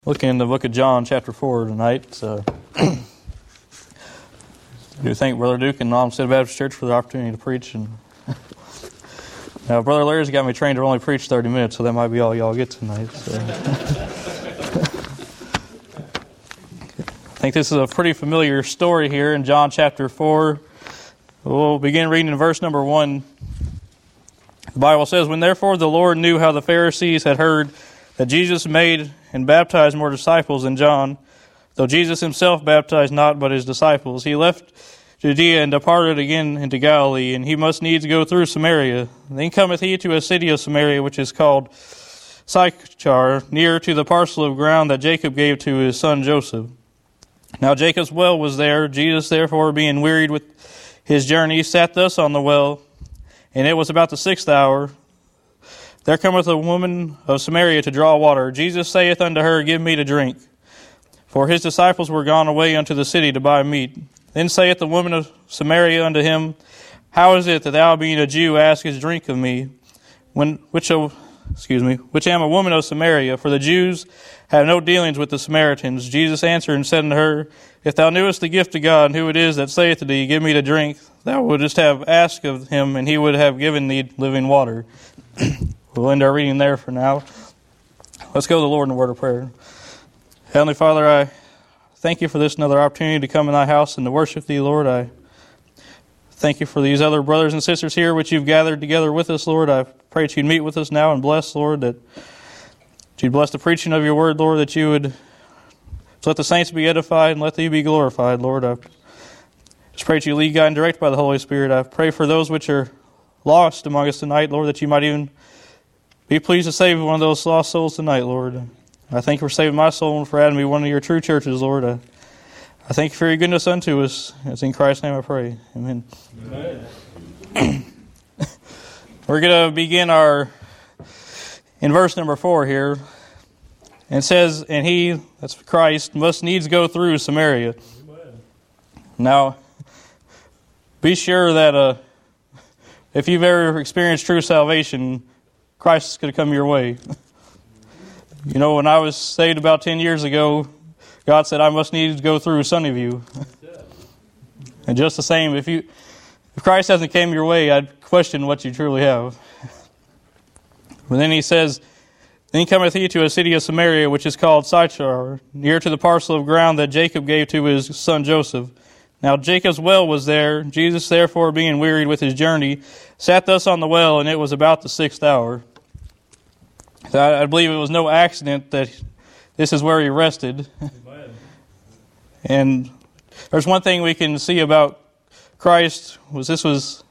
Looking in the book of John, chapter 4 tonight. I do thank Brother Duke and Olmsted Baptist Church for the opportunity to preach. And now, Brother Larry's got me trained to only preach 30 minutes, so that might be all y'all get tonight. So. I think this is a pretty familiar story here in John chapter 4. We'll begin reading in verse number 1. The Bible says, "When therefore the Lord knew how the Pharisees had heard that Jesus made and baptized more disciples than John, though Jesus himself baptized not but his disciples, he left Judea and departed again into Galilee, and he must needs go through Samaria. Then cometh he to a city of Samaria, which is called Sychar, near to the parcel of ground that Jacob gave to his son Joseph. Now Jacob's well was there. Jesus therefore, being wearied with his journey, sat thus on the well, and it was about the 6th hour. There cometh a woman of Samaria to draw water. Jesus saith unto her, Give me to drink. For his disciples were gone away unto the city to buy meat. Then saith the woman of Samaria unto him, How is it that thou, being a Jew, askest drink of me, which am a woman of Samaria? For the Jews have no dealings with the Samaritans. Jesus answered and said unto her, If thou knewest the gift of God, and who it is that saith to thee, Give me to drink, thou wouldst have asked of him, and he would have given thee living water." We'll end our reading there for now. Let's go to the Lord in a word of prayer. Heavenly Father, I thank you for this another opportunity to come in thy house and to worship thee, Lord. I thank you for these other brothers and sisters here which you've gathered together with us, Lord. I pray that you'd meet with us now and bless, Lord, that you'd bless the preaching of your word, Lord, that you would let the saints be edified and let thee be glorified, Lord. I just pray that you lead, guide, and direct by the Holy Spirit. I pray for those which are lost among us tonight, Lord, that you might even be pleased to save one of those lost souls tonight, Lord. I thank you for saving my soul and for adding me one of your true churches, Lord. I thank you for your goodness unto us. It's in Christ's name I pray. Amen. Amen. We're going to begin in verse number 4 here. And it says, And he, that's Christ, must needs go through Samaria. Amen. Now, be sure that if you've ever experienced true salvation, Christ is going to come your way. You know, when I was saved about 10 years ago, God said I must needs go through Sunnyview. And just the same, if Christ hasn't came your way, I'd question what you truly have. But then he says, Then cometh he to a city of Samaria, which is called Sychar, near to the parcel of ground that Jacob gave to his son Joseph. Now Jacob's well was there. Jesus therefore, being wearied with his journey, sat thus on the well, and it was about the 6th hour. I believe it was no accident that this is where he rested. Amen. And there's one thing we can see about Christ, this was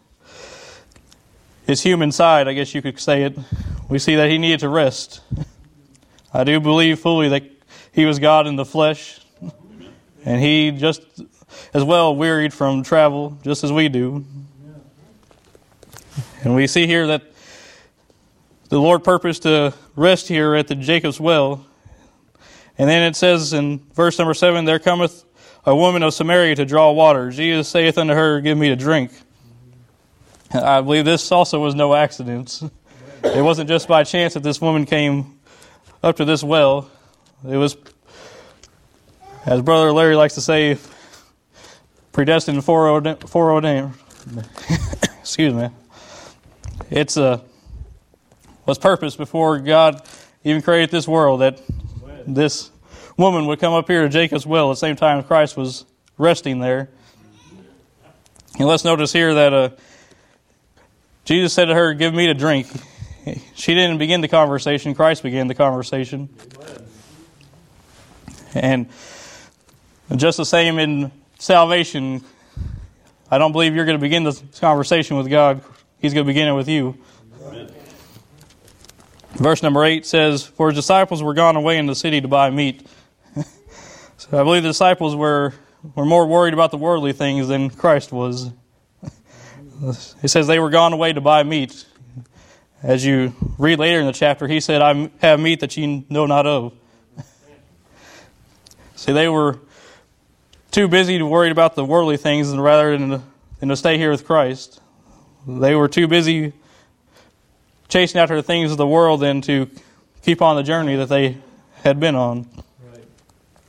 his human side, I guess you could say it. We see that he needed to rest. I do believe fully that he was God in the flesh, and he just as well wearied from travel, just as we do. And we see here that the Lord purposed to rest here at the Jacob's well. And then it says in verse number 7, There cometh a woman of Samaria to draw water. Jesus saith unto her, Give me to drink. I believe this also was no accident. It wasn't just by chance that this woman came up to this well. It was, as Brother Larry likes to say, predestined, foreordained. Excuse me. It's was purpose before God even created this world, that this woman would come up here to Jacob's well at the same time Christ was resting there. And let's notice here that Jesus said to her, Give me to drink. She didn't begin the conversation. Christ began the conversation. And just the same in salvation, I don't believe you're going to begin this conversation with God. He's going to begin it with you. Verse number 8 says, For his disciples were gone away into the city to buy meat. So I believe the disciples were more worried about the worldly things than Christ was. It says they were gone away to buy meat. As you read later in the chapter, he said, I have meat that ye know not of. See, they were too busy to worry about the worldly things rather than to stay here with Christ. They were too busy chasing after the things of the world than to keep on the journey that they had been on. Right.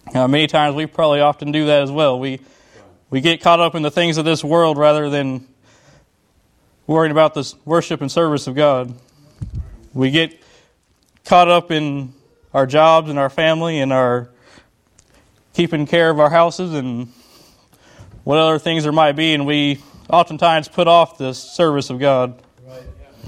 Many times we probably often do that as well. We get caught up in the things of this world rather than worrying about the worship and service of God. We get caught up in our jobs and our family and our keeping care of our houses and what other things there might be, and we oftentimes put off the service of God. Right.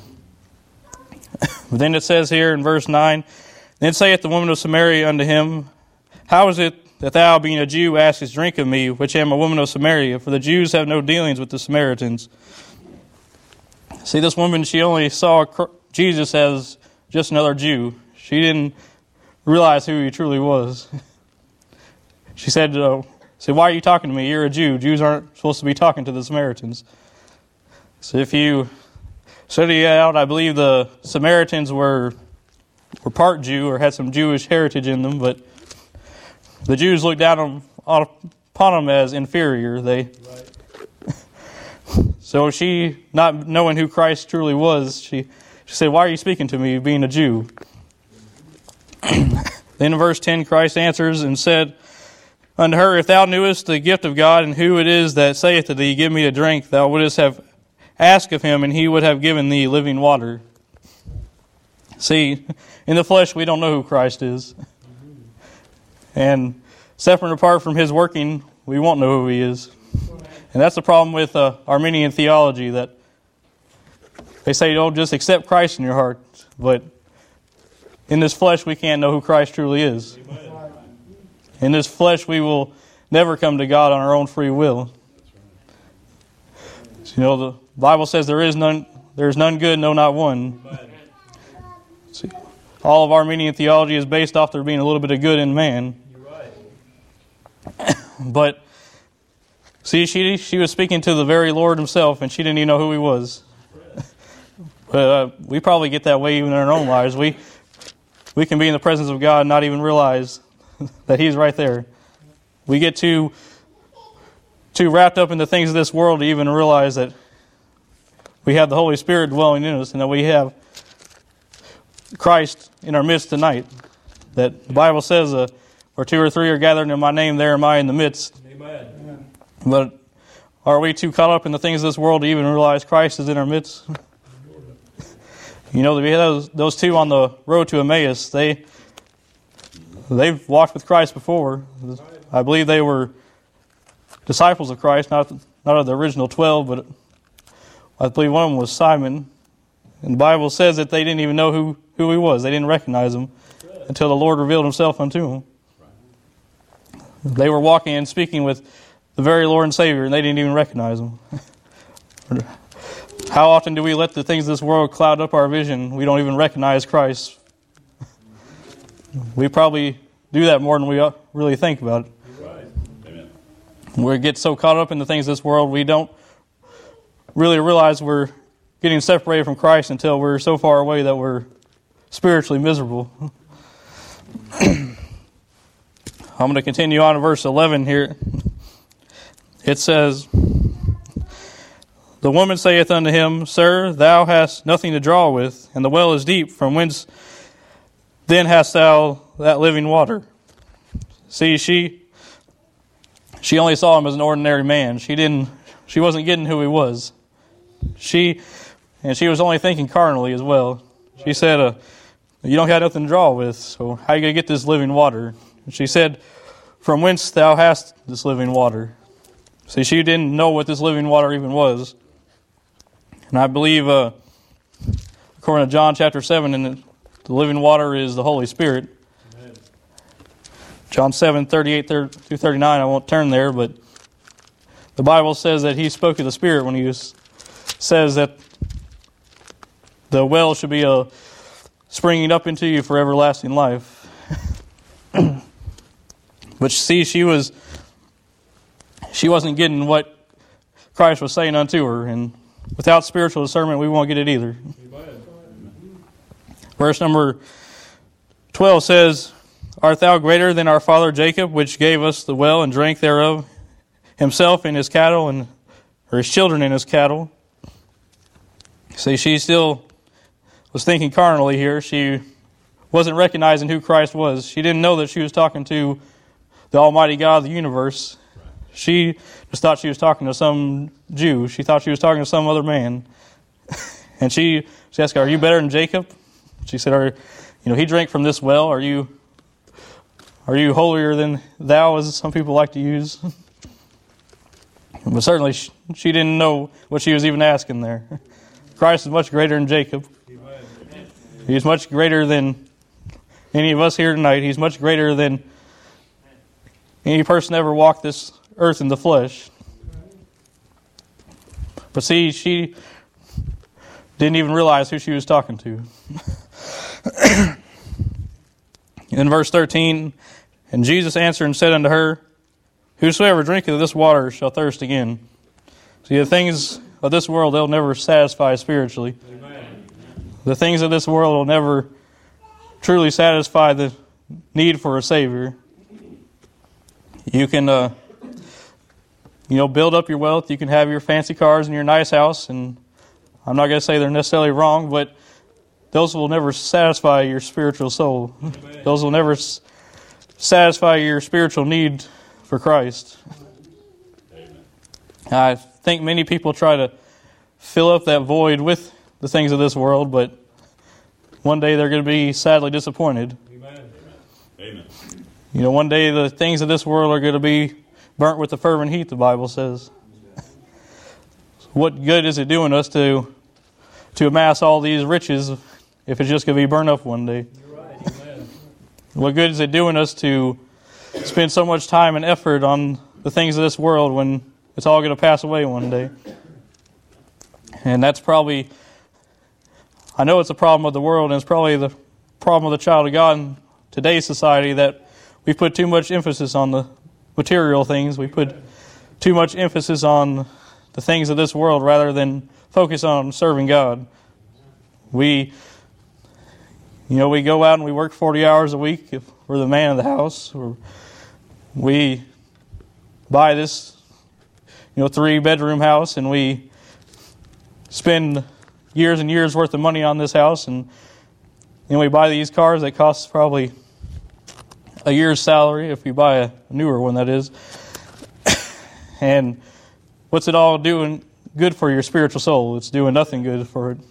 But then it says here in verse 9, Then saith the woman of Samaria unto him, How is it that thou, being a Jew, askest drink of me, which am a woman of Samaria? For the Jews have no dealings with the Samaritans. See, this woman, she only saw Jesus as just another Jew. She didn't realize who he truly was. She said, why are you talking to me? You're a Jew. Jews aren't supposed to be talking to the Samaritans. So if you study it out, I believe the Samaritans were part Jew or had some Jewish heritage in them, but the Jews looked down upon them as inferior. So she, not knowing who Christ truly was, she said, Why are you speaking to me, being a Jew? Then in verse 10, Christ answers and said unto her, If thou knewest the gift of God, and who it is that saith to thee, Give me to drink, thou wouldest have asked of him, and he would have given thee living water. See, in the flesh we don't know who Christ is. And separate and apart from his working, we won't know who he is. And that's the problem with Arminian theology, that they say, don't just accept Christ in your heart. But in this flesh, we can't know who Christ truly is. In this flesh, we will never come to God on our own free will. So, the Bible says there is none good, no, not one. See, all of Arminian theology is based off there being a little bit of good in man. But see, she was speaking to the very Lord himself, and she didn't even know who he was. But we probably get that way even in our own lives. We can be in the presence of God and not even realize that he's right there. We get too wrapped up in the things of this world to even realize that we have the Holy Spirit dwelling in us and that we have Christ in our midst tonight. That the Bible says, where two or three are gathered in my name, there am I in the midst. Amen. But are we too caught up in the things of this world to even realize Christ is in our midst? You know, we had those two on the road to Emmaus. They've walked with Christ before. I believe they were disciples of Christ, not of the original 12, but I believe one of them was Simon. And the Bible says that they didn't even know who he was. They didn't recognize him until the Lord revealed himself unto them. They were walking and speaking with the very Lord and Savior, and they didn't even recognize him. How often do we let the things of this world cloud up our vision? We don't even recognize Christ. We probably do that more than we really think about it. Right. Amen. We get so caught up in the things of this world, we don't really realize we're getting separated from Christ until we're so far away that we're spiritually miserable. I'm going to continue on to verse 11 here. It says, The woman saith unto him, Sir, thou hast nothing to draw with, and the well is deep. From whence then hast thou that living water? See, she only saw him as an ordinary man. She wasn't getting who he was. She was only thinking carnally as well. She said, you don't have nothing to draw with, so how are you going to get this living water? And she said, From whence thou hast this living water? See, she didn't know what this living water even was. And I believe, according to John chapter 7, and the living water is the Holy Spirit. Amen. John 7, 38 through 39, I won't turn there, but the Bible says that he spoke of the Spirit when he says that the well should be springing up into you for everlasting life. But see, she wasn't getting what Christ was saying unto her, and without spiritual discernment, we won't get it either. Verse number 12 says, Art thou greater than our father Jacob, which gave us the well and drank thereof, himself and his cattle, or his children and his cattle? See, she still was thinking carnally here. She wasn't recognizing who Christ was. She didn't know that she was talking to the Almighty God of the universe. She just thought she was talking to some Jew. She thought she was talking to some other man. And she asked her, "Are you better than Jacob?" She said, he drank from this well. Are you holier than thou, as some people like to use? But certainly she didn't know what she was even asking there. Christ is much greater than Jacob. He's much greater than any of us here tonight. He's much greater than any person ever walked this earth in the flesh. But see, she didn't even realize who she was talking to. In verse 13, and Jesus answered and said unto her, "Whosoever drinketh of this water shall thirst again." See, the things of this world, they'll never satisfy spiritually. Amen. The things of this world will never truly satisfy the need for a Savior. You can, build up your wealth. You can have your fancy cars and your nice house, and I'm not going to say they're necessarily wrong, but those will never satisfy your spiritual soul. Amen. Those will never satisfy your spiritual need for Christ. Amen. I think many people try to fill up that void with the things of this world, but one day they're going to be sadly disappointed. Amen. Amen. One day the things of this world are going to be burnt with the fervent heat, the Bible says. What good is it doing us to amass all these riches if it's just going to be burned up one day? You're right. Amen. What good is it doing us to spend so much time and effort on the things of this world when it's all going to pass away one day? And that's probably, I know it's a problem of the world, and it's probably the problem of the child of God in today's society, that we put too much emphasis on the material things. We put too much emphasis on the things of this world rather than focus on serving God. We go out and we work 40 hours a week if we're the man of the house. Or we buy this, 3-bedroom house, and we spend years and years worth of money on this house, and we buy these cars that cost probably a year's salary if we buy a newer one, that is. And what's it all doing good for your spiritual soul? It's doing nothing good for it.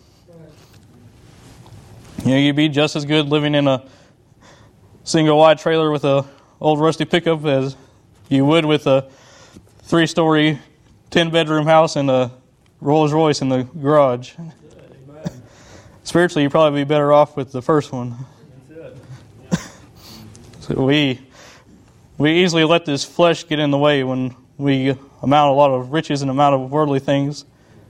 You'd be just as good living in a single wide trailer with a old rusty pickup as you would with a 3-story, 10-bedroom house and a Rolls Royce in the garage. Spiritually, you'd probably be better off with the first one. So we easily let this flesh get in the way when we amount a lot of riches and amount of worldly things.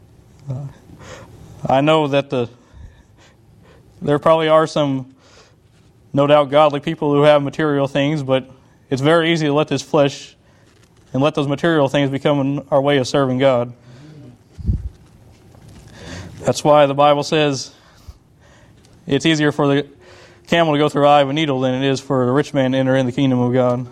I know that there probably are some, no doubt, godly people who have material things, but it's very easy to let this flesh and let those material things become our way of serving God. That's why the Bible says it's easier for the camel to go through the eye of a needle than it is for a rich man to enter in the kingdom of God.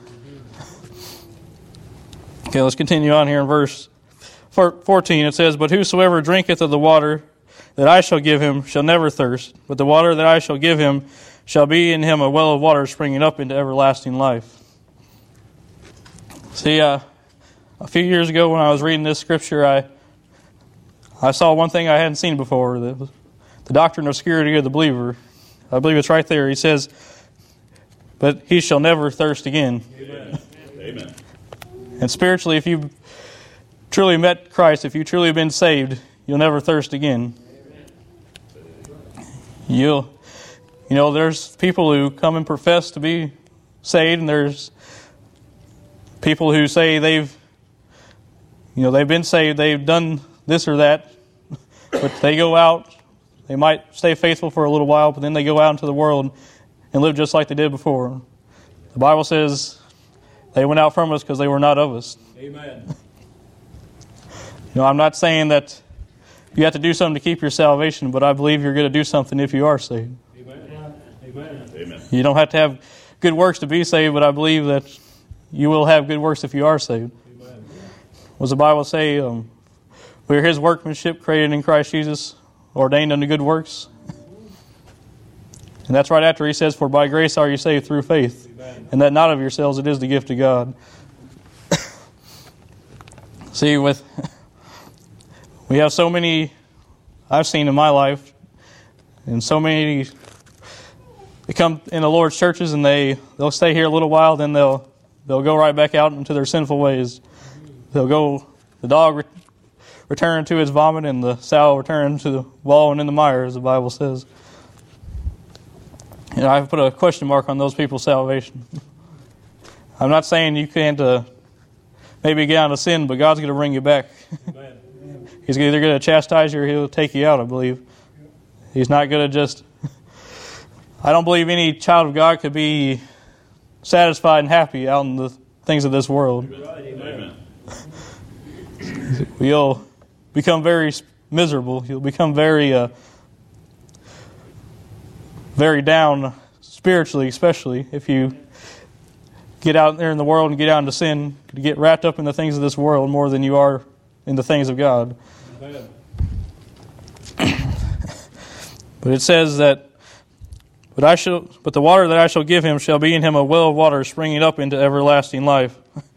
Okay, let's continue on here in verse 14. It says, "But whosoever drinketh of the water that I shall give him shall never thirst, but the water that I shall give him shall be in him a well of water springing up into everlasting life." See, a few years ago when I was reading this scripture, I saw one thing I hadn't seen before, the doctrine of security of the believer. I believe it's right there. He says, "But he shall never thirst again." Amen. Amen. And spiritually, if you've truly met Christ, if you've truly been saved, you'll never thirst again. There's people who come and profess to be saved, and there's people who say they've been saved, they've done this or that, but they go out, they might stay faithful for a little while, but then they go out into the world and live just like they did before. The Bible says they went out from us because they were not of us. Amen. I'm not saying that you have to do something to keep your salvation, but I believe you're going to do something if you are saved. Amen. Amen. You don't have to have good works to be saved, but I believe that you will have good works if you are saved. Amen. What does the Bible say? We are His workmanship, created in Christ Jesus, ordained unto good works. And that's right after he says, "For by grace are you saved through faith, and that not of yourselves, it is the gift of God." See, we have so many, I've seen in my life, and so many, they come in the Lord's churches and they'll stay here a little while, then they'll go right back out into their sinful ways. The dog return to its vomit, and the sow return to the wallowing in the mire, as the Bible says. And I've put a question mark on those people's salvation. I'm not saying you can't maybe get out of sin, but God's going to bring you back. He's either going to chastise you or He'll take you out, I believe. He's not going to just... I don't believe any child of God could be satisfied and happy out in the things of this world. Amen. You'll become very miserable. You'll become very down spiritually, especially if you get out there in the world and get out into sin, to get wrapped up in the things of this world more than you are in the things of God. But it says that, but the water that I shall give him shall be in him a well of water springing up into everlasting life.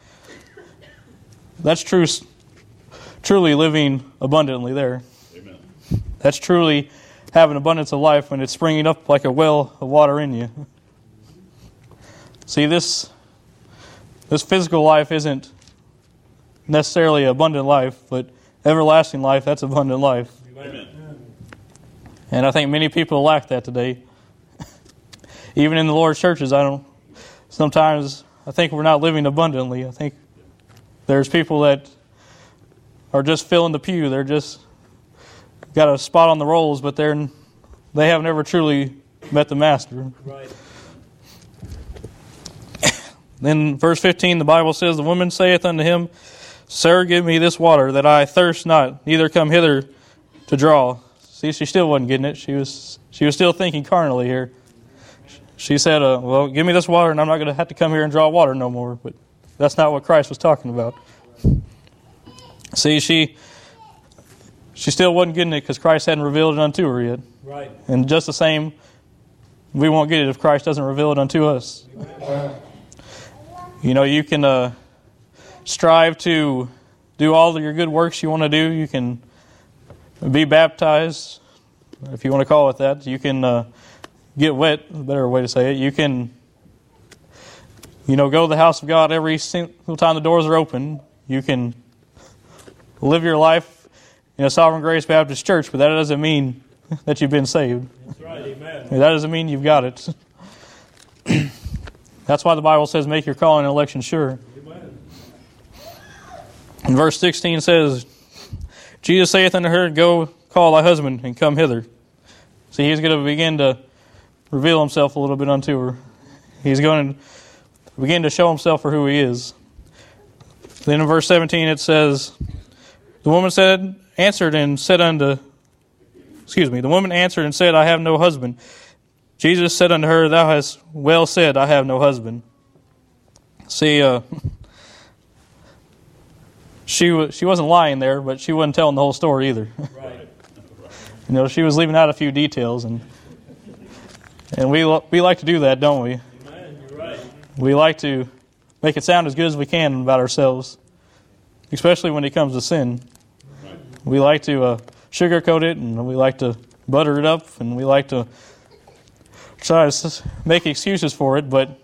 That's truly living abundantly there. Amen. That's truly having abundance of life when it's springing up like a well of water in you. See, this physical life isn't necessarily abundant life, but everlasting life, that's abundant life. Amen. And I think many people lack that today. Even in the Lord's churches, sometimes I think we're not living abundantly. I think there's people that are just filling the pew. They're just got a spot on the rolls, but they have never truly met the Master. Right. Then verse 15, the Bible says, "The woman saith unto him, Sir, give me this water, that I thirst not, neither come hither to draw." See, she still wasn't getting it. She was still thinking carnally here. She said, "Well, give me this water, and I'm not going to have to come here and draw water no more." But that's not what Christ was talking about. See, she still wasn't getting it because Christ hadn't revealed it unto her yet. Right. And just the same, we won't get it if Christ doesn't reveal it unto us. You know, you can strive to do all of your good works you want to do. You can be baptized, if you want to call it that. You can get wet, a better way to say it. You can, go to the house of God every single time the doors are open. You can live your life in a Sovereign Grace Baptist Church, but that doesn't mean that you've been saved. That's right, amen. That doesn't mean you've got it. That's why the Bible says, make your calling and election sure. Amen. And verse 16 says, Jesus saith unto her, Go call thy husband and come hither. See, he's going to begin to reveal himself a little bit unto her. He's going to begin to show himself for who he is. Then in verse 17 it says, The woman answered and said, I have no husband. Jesus said unto her, Thou hast well said, I have no husband. See, she wasn't lying there, but she wasn't telling the whole story either. Right. She was leaving out a few details, and we like to do that, don't we? Amen. You're right. We like to make it sound as good as we can about ourselves, especially when it comes to sin. Right. We like to sugarcoat it, and we like to butter it up, and we like to try to make excuses for it, but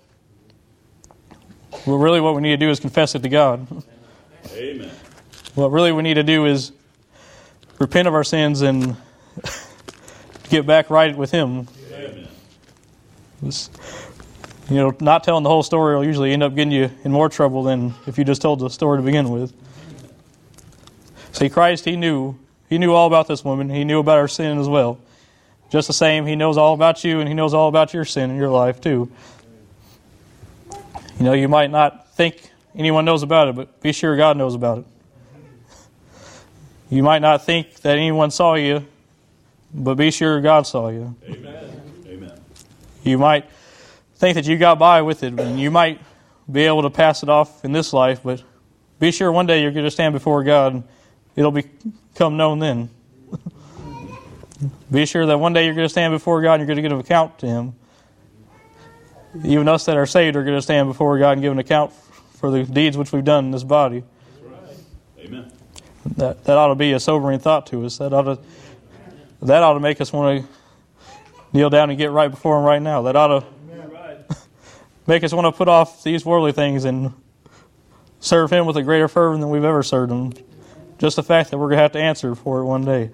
really what we need to do is confess it to God. Amen. What really we need to do is repent of our sins and get back right with Him. Amen. Not telling the whole story will usually end up getting you in more trouble than if you just told the story to begin with. See, Christ, He knew all about this woman. He knew about her sin as well. Just the same, He knows all about you, and He knows all about your sin in your life too. You might not think anyone knows about it, but be sure God knows about it. You might not think that anyone saw you, but be sure God saw you. Amen. Amen. You might think that you got by with it, and you might be able to pass it off in this life, but be sure one day you're going to stand before God, and it'll become known then. Be sure that one day you're going to stand before God and you're going to give an account to Him. Even us that are saved are going to stand before God and give an account for the deeds which we've done in this body. Amen. That ought to be a sobering thought to us. That ought to make us want to kneel down and get right before Him right now. That ought to make us want to put off these worldly things and serve Him with a greater fervor than we've ever served Him. Just the fact that we're going to have to answer for it one day.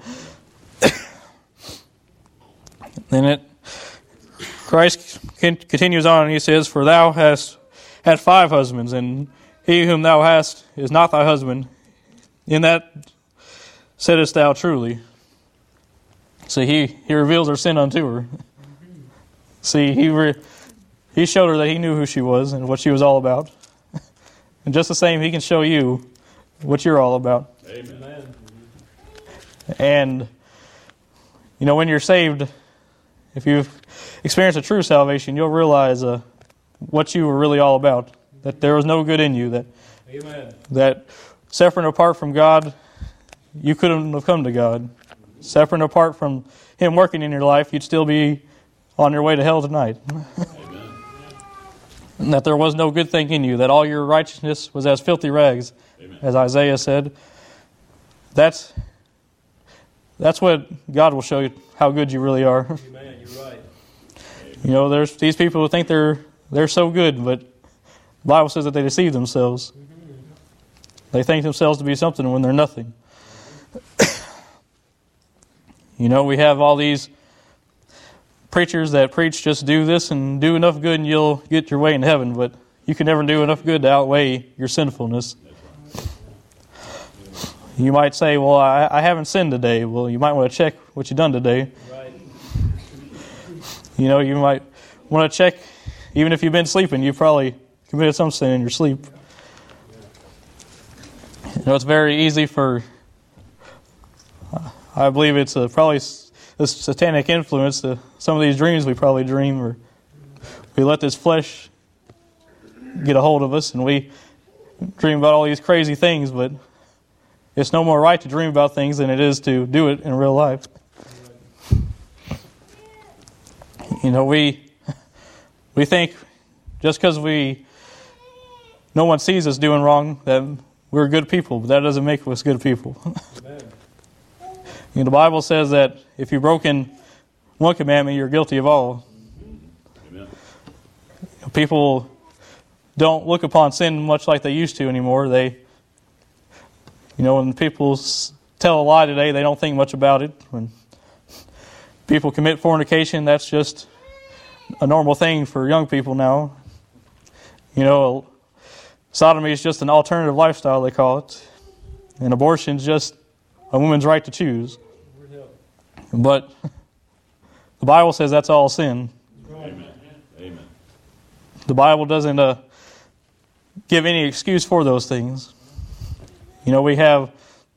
Then Christ continues on and He says, "For thou hast had 5 husbands, and he whom thou hast is not thy husband. In that saidest thou truly." See, he reveals her sin unto her. See, he showed her that He knew who she was and what she was all about. And just the same, He can show you what you're all about. Amen. And, when you're saved, if you've experienced a true salvation, you'll realize what you were really all about. That there was no good in you. That separate apart from God, you couldn't have come to God. Separate apart from Him working in your life, you'd still be on your way to hell tonight. And that there was no good thing in you. That all your righteousness was as filthy rags, as Isaiah said. That's what God will show you how good you really are. Amen. You're right. There's these people who think they're so good, but the Bible says that they deceive themselves. They think themselves to be something when they're nothing. We have all these preachers that preach just do this and do enough good and you'll get your way in heaven, but you can never do enough good to outweigh your sinfulness. You might say, well, I haven't sinned today. Well, you might want to check what you've done today. Right. You might want to check, even if you've been sleeping, you've probably committed some sin in your sleep. It's very easy I believe it's probably the satanic influence, some of these dreams we probably dream, or we let this flesh get a hold of us and we dream about all these crazy things, but it's no more right to dream about things than it is to do it in real life. We think just because no one sees us doing wrong that we're good people, but that doesn't make us good people. The Bible says that if you've broken one commandment, you're guilty of all. Amen. People don't look upon sin much like they used to anymore. When people tell a lie today, they don't think much about it. When people commit fornication, that's just a normal thing for young people now. Sodomy is just an alternative lifestyle, they call it. And abortion is just a woman's right to choose. But the Bible says that's all sin. Amen. Amen. The Bible doesn't give any excuse for those things. We have,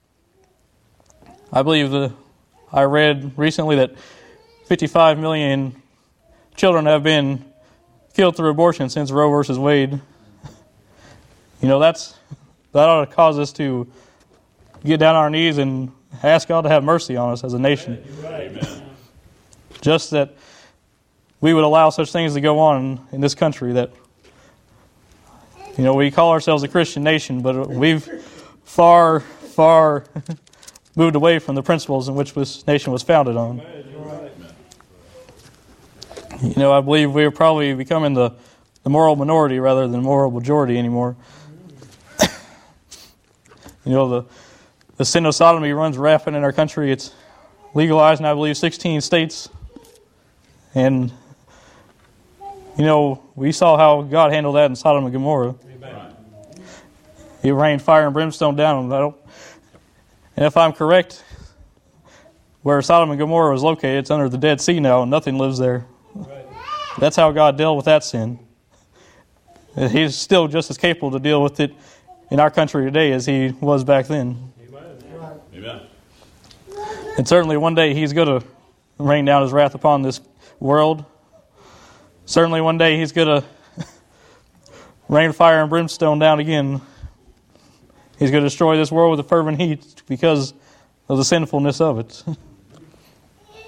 I believe I read recently that 55 million children have been killed through abortion since Roe versus Wade. That ought to cause us to get down on our knees and ask God to have mercy on us as a nation. Amen. Just that we would allow such things to go on in this country. That we call ourselves a Christian nation, but we've far moved away from the principles in which this nation was founded on. I believe we're probably becoming the moral minority rather than the moral majority anymore. The sin of sodomy runs rampant in our country. It's legalized in, I believe, 16 states. And, we saw how God handled that in Sodom and Gomorrah. Amen. He rained fire and brimstone down on them. And if I'm correct, where Sodom and Gomorrah was located, it's under the Dead Sea now, and nothing lives there. That's how God dealt with that sin. And He's still just as capable to deal with it in our country today as He was back then. Amen. And certainly one day He's going to rain down His wrath upon this world. Certainly one day He's going to rain fire and brimstone down again. He's going to destroy this world with a fervent heat because of the sinfulness of it.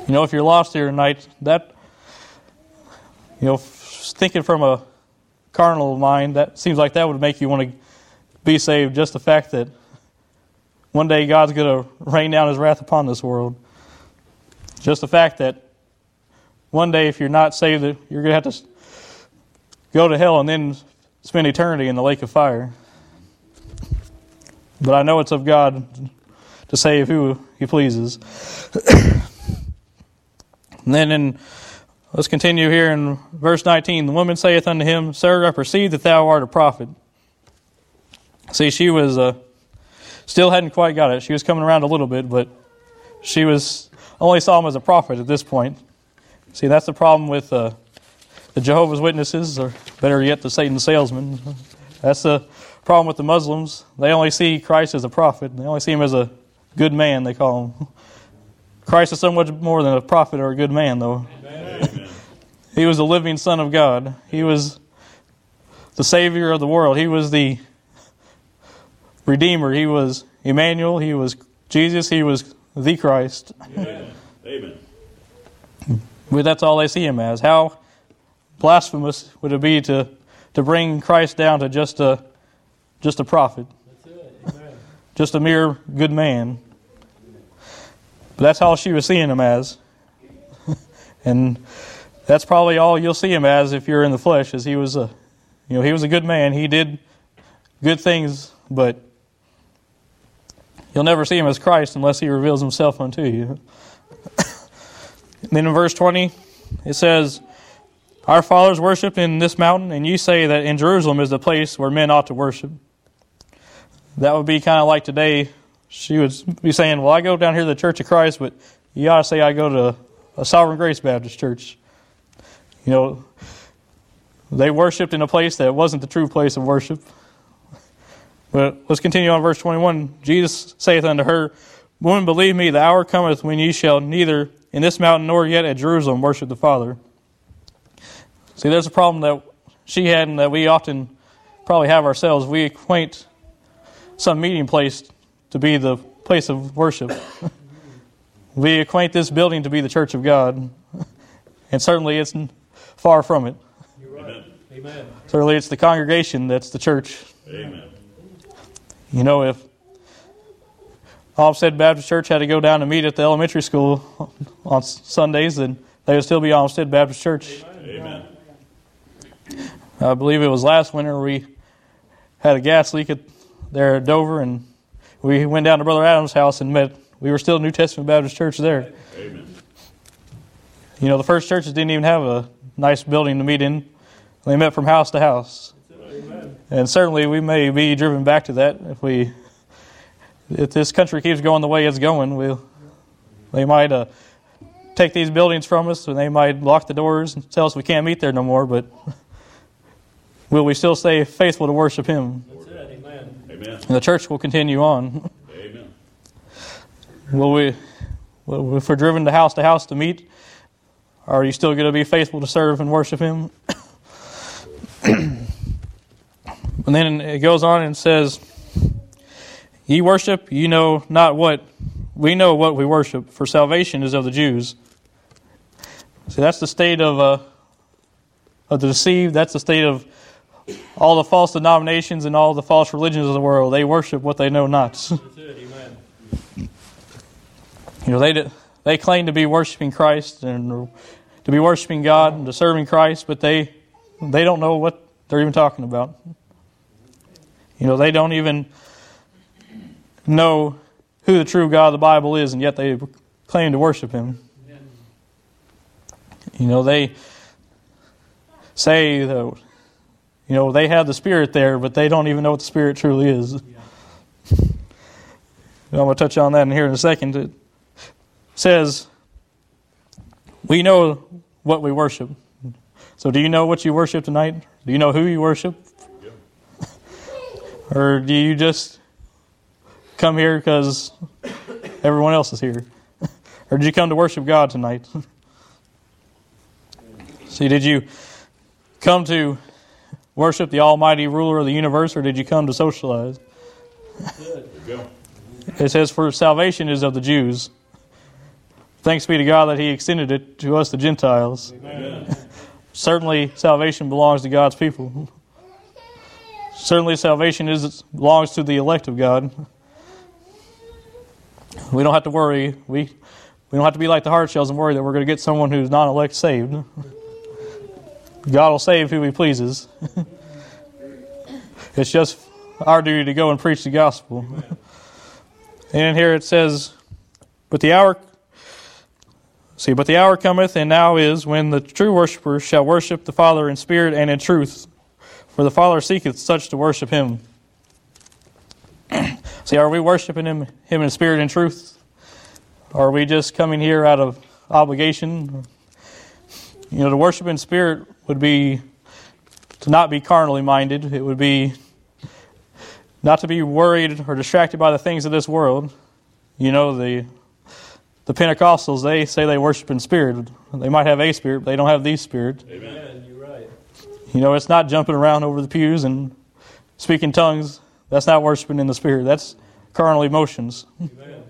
You know, if you're lost here tonight, that, you know, thinking from a carnal mind, that seems like that would make you want to be saved. Just the fact that one day God's going to rain down His wrath upon this world. Just the fact that one day if you're not saved, you're going to have to go to hell and then spend eternity in the lake of fire. But I know it's of God to save who He pleases. And then let's continue here in verse 19. The woman saith unto him, Sir, I perceive that thou art a prophet. See, she was still hadn't quite got it. She was coming around a little bit, but she only saw him as a prophet at this point. See, that's the problem with the Jehovah's Witnesses, or better yet, the Satan salesmen. That's the problem with the Muslims. They only see Christ as a prophet. They only see Him as a good man, they call Him. Christ is so much more than a prophet or a good man, though. Amen. He was the living Son of God. He was the Savior of the world. He was the Redeemer. He was Emmanuel. He was Jesus. He was the Christ. Amen. Amen. But that's all they see Him as. How blasphemous would it be to bring Christ down to just a prophet? That's it. Amen. Just a mere good man. But that's how she was seeing Him as. And that's probably all you'll see Him as if you're in the flesh, is He was a good man. He did good things, but you'll never see Him as Christ unless He reveals Himself unto you. Then in verse 20, it says, Our fathers worshipped in this mountain, and you say that in Jerusalem is the place where men ought to worship. That would be kind of like today. She would be saying, well, I go down here to the Church of Christ, but you ought to say I go to a Sovereign Grace Baptist Church. You know, they worshipped in a place that wasn't the true place of worship. But let's continue on verse 21. Jesus saith unto her, Woman, believe me, the hour cometh when ye shall neither in this mountain nor yet at Jerusalem worship the Father. See, there's a problem that she had and that we often probably have ourselves. We equate some meeting place to be the place of worship. We acquaint this building to be the church of God. And certainly it's far from it. You're right. Amen. Certainly it's the congregation that's the church. Amen. You know, if Olmsted Baptist Church had to go down and meet at the elementary school on Sundays, then they would still be Olmsted Baptist Church. Amen. I believe it was last winter we had a gas leak there at Dover, and we went down to Brother Adams' house and met. We were still New Testament Baptist Church there. Amen. You know, the first churches didn't even have a nice building to meet in. They met from house to house. Amen. And certainly we may be driven back to that if this country keeps going the way it's going. They might take these buildings from us, and they might lock the doors and tell us we can't meet there no more, but will we still stay faithful to worship Him? That's it. Amen. Amen. And the church will continue on. Amen. If we're driven to house to meet, are you still going to be faithful to serve and worship Him? And then it goes on and says, Ye worship, ye know not what. We know what we worship, for salvation is of the Jews. See, that's the state of the deceived. That's the state of all the false denominations and all the false religions of the world. They worship what they know not. That's it. Amen. You know, they claim to be worshiping Christ and to be worshiping God and to serving Christ, but they don't know what they're even talking about. You know, they don't even know who the true God of the Bible is, and yet they claim to worship Him. Amen. You know, they say that, you know, they have the Spirit there, but they don't even know what the Spirit truly is. Yeah. I'm going to touch on that in here in a second. It says, we know what we worship. So do you know what you worship tonight? Do you know who you worship? Yep. Or do you just come here because everyone else is here? Or did you come to worship God tonight? See, did you come to worship the almighty ruler of the universe, or did you come to socialize? That's it. There you go. It says, for salvation is of the Jews. Thanks be to God that He extended it to us, the Gentiles. Amen. Certainly, salvation belongs to God's people. Certainly, salvation belongs to the elect of God. We don't have to worry. We don't have to be like the Hardshells and worry that we're going to get someone who's non-elect saved. God will save who He pleases. It's just our duty to go and preach the gospel. And in here it says, But the hour cometh, and now is, when the true worshipers shall worship the Father in spirit and in truth, for the Father seeketh such to worship Him. See, are we worshiping Him in spirit and truth? Or are we just coming here out of obligation? To worship in spirit would be to not be carnally minded. It would be not to be worried or distracted by the things of this world. The Pentecostals, they say they worship in spirit. They might have a spirit, but they don't have the spirit. Amen. You're right. It's not jumping around over the pews and speaking tongues. That's not worshiping in the spirit. That's carnal emotions. Amen.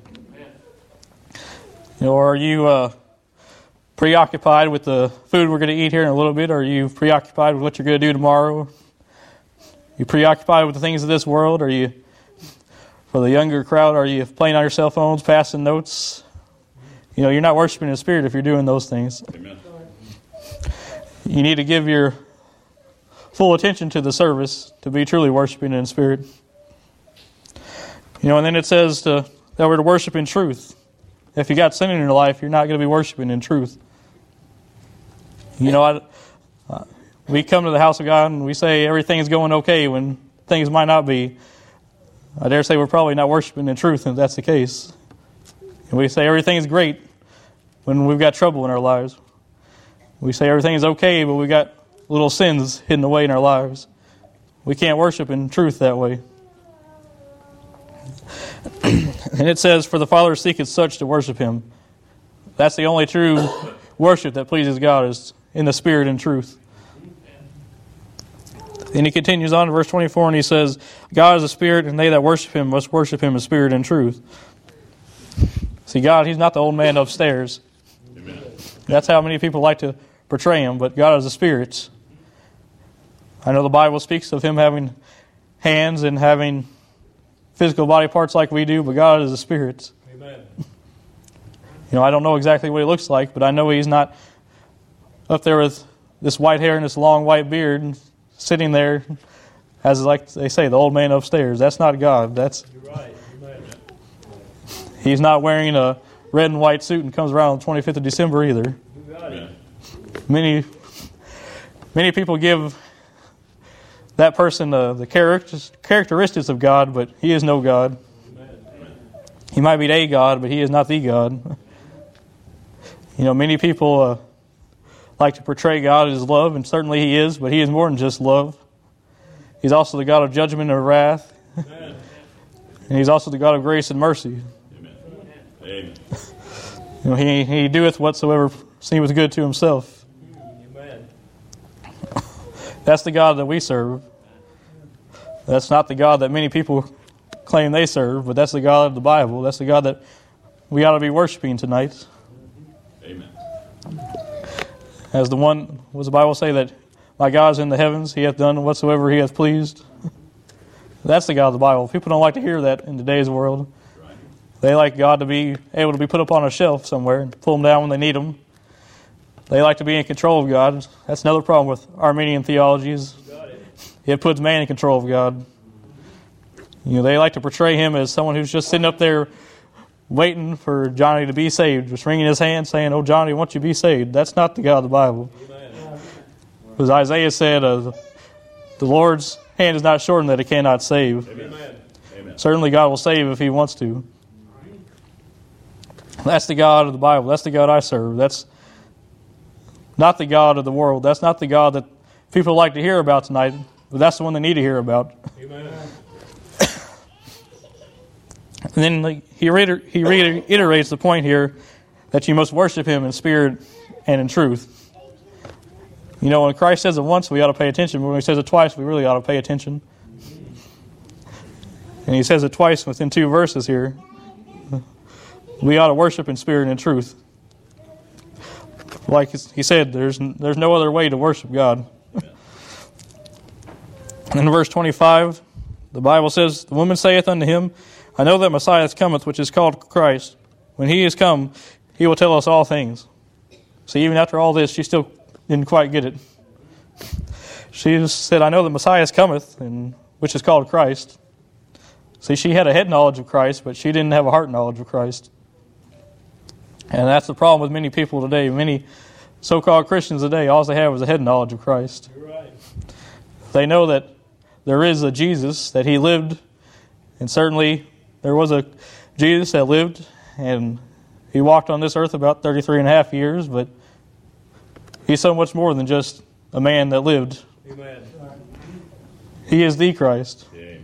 Are you preoccupied with the food we're going to eat here in a little bit? Are you preoccupied with what you're going to do tomorrow? You preoccupied with the things of this world? Are you, for the younger crowd, are you playing on your cell phones, passing notes? You're not worshiping in the spirit if you're doing those things. Amen. You need to give your full attention to the service to be truly worshiping in spirit. And then it says that we're to worship in truth. If you got sin in your life, you're not going to be worshiping in truth. We come to the house of God and we say everything's going okay when things might not be. I dare say we're probably not worshiping in truth if that's the case. And we say everything's great when we've got trouble in our lives. We say everything's okay, but we got little sins hidden away in our lives. We can't worship in truth that way. And it says, For the Father seeketh such to worship Him. That's the only true worship that pleases God, is in the spirit and truth. And he continues on in verse 24 and he says, God is a spirit, and they that worship Him must worship Him in spirit and truth. See, God, He's not the old man upstairs. Amen. That's how many people like to portray Him, but God is a spirit. I know the Bible speaks of Him having hands and having physical body parts like we do, but God is a spirit. Amen. I don't know exactly what He looks like, but I know He's not up there with this white hair and this long white beard and sitting there, as like they say, the old man upstairs. That's not God. You're right. Amen. He's not wearing a red and white suit and comes around on the 25th of December either. You got it. Many people give that person the characteristics of God, but He is no God. Amen. He might be a God, but He is not the God. Many people like to portray God as love, and certainly He is, but He is more than just love. He's also the God of judgment and wrath. Amen. And He's also the God of grace and mercy. Amen. Amen. He doeth whatsoever seemeth good to Himself. Amen. That's the God that we serve. That's not the God that many people claim they serve, but that's the God of the Bible. That's the God that we ought to be worshiping tonight. Amen. As the Bible say that my God is in the heavens, He hath done whatsoever He hath pleased. That's the God of the Bible. People don't like to hear that in today's world. Right. They like God to be able to be put up on a shelf somewhere and pull Him down when they need Him. They like to be in control of God. That's another problem with Arminian theologies. You got it. It puts man in control of God. They like to portray Him as someone who's just sitting up there waiting for Johnny to be saved, just wringing his hand saying, "Oh, Johnny, won't you be saved?" That's not the God of the Bible. Amen. Because Isaiah said, the Lord's hand is not shortened that He cannot save. Amen. Amen. Certainly God will save if He wants to. That's the God of the Bible. That's the God I serve. That's not the God of the world. That's not the God that people like to hear about tonight, but that's the one they need to hear about. Amen. And then he reiterates the point here that you must worship Him in spirit and in truth. When Christ says it once, we ought to pay attention. But when He says it twice, we really ought to pay attention. And He says it twice within 2 verses here. We ought to worship in spirit and in truth. like he said, there's no other way to worship God. In verse 25, the Bible says, "The woman saith unto him, I know that Messiah cometh, which is called Christ. When he is come, he will tell us all things." See, even after all this, she still didn't quite get it. She just said, "I know that Messiah cometh, and which is called Christ." See, she had a head knowledge of Christ, but she didn't have a heart knowledge of Christ. And that's the problem with many people today. Many so-called Christians today, all they have is a head knowledge of Christ. You're right. They know that there is a Jesus, that he lived, and certainly there was a Jesus that lived, and he walked on this earth about 33 and a half years, but he's so much more than just a man that lived. Amen. He is the Christ. Amen.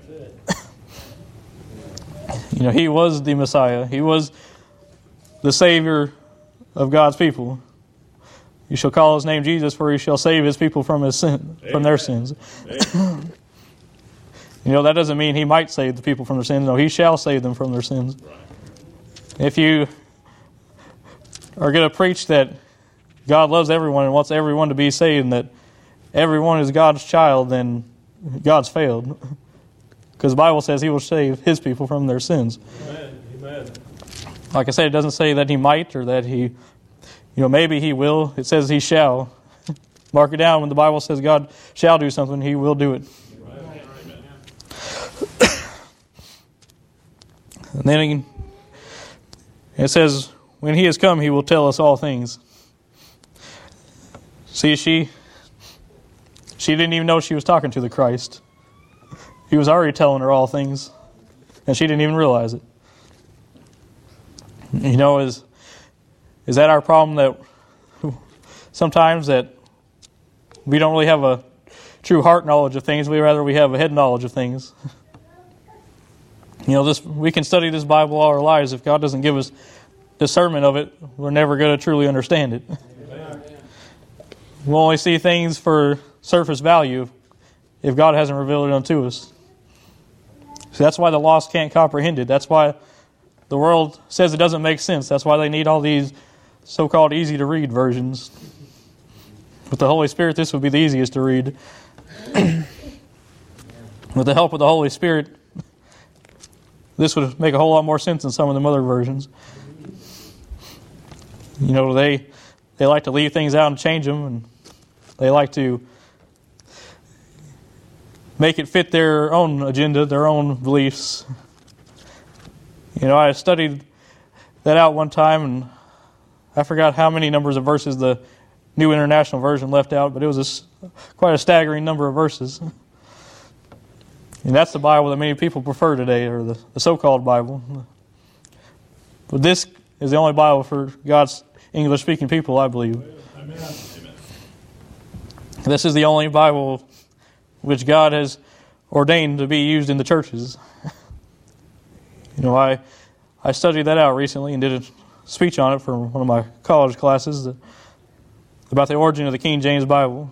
You know, he was the Messiah. He was the Savior of God's people. You shall call his name Jesus, for he shall save his people from from their sins. Amen. You know, that doesn't mean he might save the people from their sins. No, he shall save them from their sins. Right. If you are going to preach that God loves everyone and wants everyone to be saved and that everyone is God's child, then God's failed. Because the Bible says he will save his people from their sins. Amen. Amen. Like I said, it doesn't say that he might or that he, maybe he will. It says he shall. Mark it down. When the Bible says God shall do something, he will do it. And then it says, when he has come, he will tell us all things. See, she didn't even know she was talking to the Christ. He was already telling her all things, and she didn't even realize it. You know, is that our problem, that sometimes that we don't really have a true heart knowledge of things, we have a head knowledge of things. You know, we can study this Bible all our lives. If God doesn't give us discernment of it, we're never going to truly understand it. Amen. We'll only see things for surface value if God hasn't revealed it unto us. So that's why the lost can't comprehend it. That's why the world says it doesn't make sense. That's why they need all these so-called easy-to-read versions. With the Holy Spirit, this would be the easiest to read. With the help of the Holy Spirit, this would make a whole lot more sense than some of them other versions. You know, they like to leave things out and change them, and they like to make it fit their own agenda, their own beliefs. You know, I studied that out one time, and I forgot how many numbers of verses the New International Version left out, but it was quite a staggering number of verses. And that's the Bible that many people prefer today, or the so-called Bible. But this is the only Bible for God's English-speaking people, I believe. Amen. This is the only Bible which God has ordained to be used in the churches. You know, I studied that out recently and did a speech on it for one of my college classes about the origin of the King James Bible.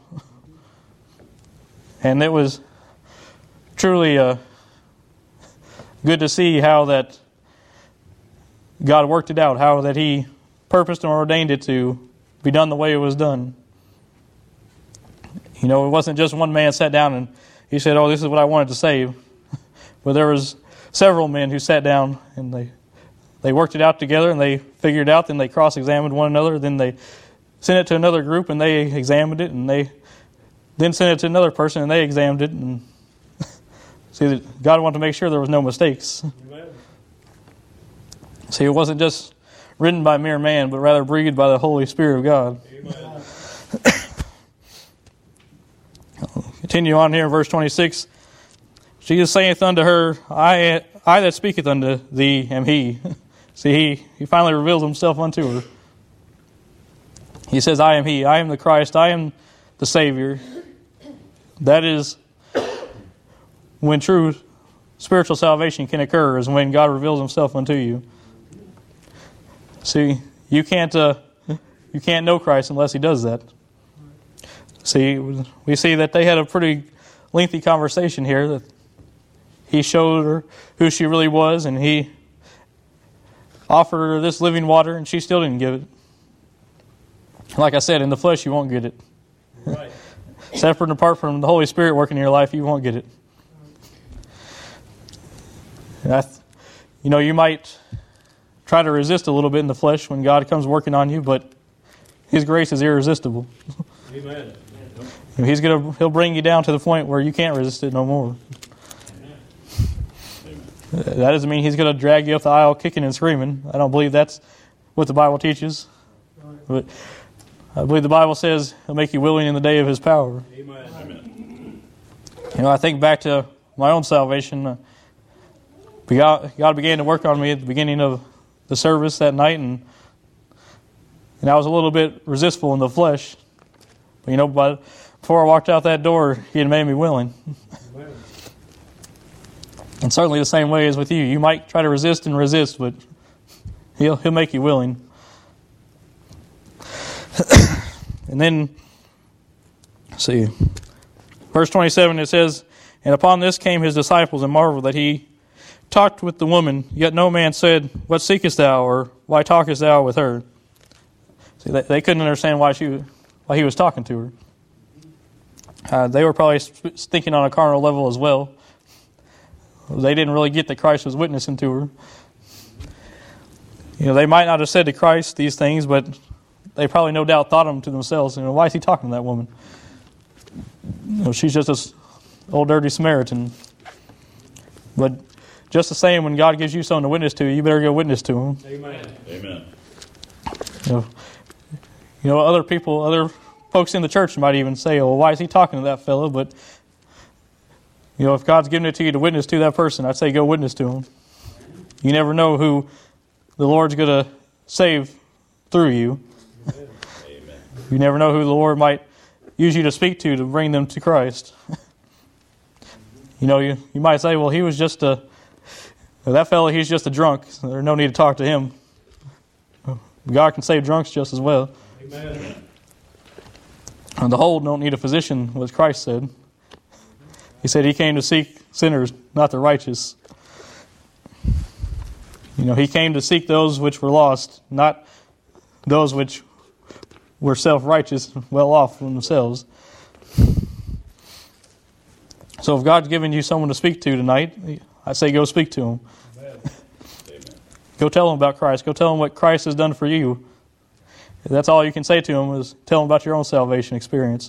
And it was truly good to see how that God worked it out, how that he purposed and ordained it to be done the way it was done. You know, it wasn't just one man sat down and he said, "Oh, this is what I wanted to say." But there was several men who sat down and they worked it out together and they figured it out. Then they cross-examined one another. Then they sent it to another group and they examined it. And they then sent it to another person and they examined it. And see, God wanted to make sure there was no mistakes. Amen. See, it wasn't just written by mere man, but rather breathed by the Holy Spirit of God. Amen. Continue on here in verse 26. Jesus saith unto her, I that speaketh unto thee am he. See, he finally reveals himself unto her. He says, I am he. I am the Christ. I am the Savior. That is when true spiritual salvation can occur, is when God reveals himself unto you. See, you can't know Christ unless he does that. See, we see that they had a pretty lengthy conversation here, that he showed her who she really was, and he offered her this living water, and she still didn't give it. Like I said, in the flesh you won't get it. Right. Separate and apart from the Holy Spirit working in your life, you won't get it. You might try to resist a little bit in the flesh when God comes working on you, but His grace is irresistible. Amen. He'll bring you down to the point where you can't resist it no more. That doesn't mean He's going to drag you up the aisle kicking and screaming. I don't believe that's what the Bible teaches. But I believe the Bible says He'll make you willing in the day of His power. Amen. I think back to my own salvation. God began to work on me at the beginning of the service that night, and I was a little bit resistful in the flesh. But before I walked out that door, He had made me willing. Amen. And certainly the same way as with you. You might try to resist, but He'll make you willing. And then, let's see, verse 27, it says, "And upon this came His disciples and marveled that He talked with the woman, yet no man said, What seekest thou? Or why talkest thou with her?" See, they couldn't understand why He was talking to her. They were probably thinking on a carnal level as well. They didn't really get that Christ was witnessing to her. They might not have said to Christ these things, but they probably no doubt thought them to themselves. Why is He talking to that woman? She's just this old dirty Samaritan. But just the same, when God gives you someone to witness to, you better go witness to Him. Amen. Amen. Other people, other folks in the church might even say, "Well, why is he talking to that fellow?" But if God's given it to you to witness to that person, I'd say go witness to him. You never know who the Lord's going to save through you. Amen. You never know who the Lord might use you to speak to bring them to Christ. You might say, "Well, he was just that fellow, he's just a drunk. So there's no need to talk to him." God can save drunks just as well. Amen. And the whole don't need a physician, what Christ said. He said He came to seek sinners, not the righteous. He came to seek those which were lost, not those which were self-righteous, well off from themselves. So if God's given you someone to speak to tonight, I say go speak to him. Amen. Go tell him about Christ. Go tell him what Christ has done for you. That's all you can say to him, is tell him about your own salvation experience.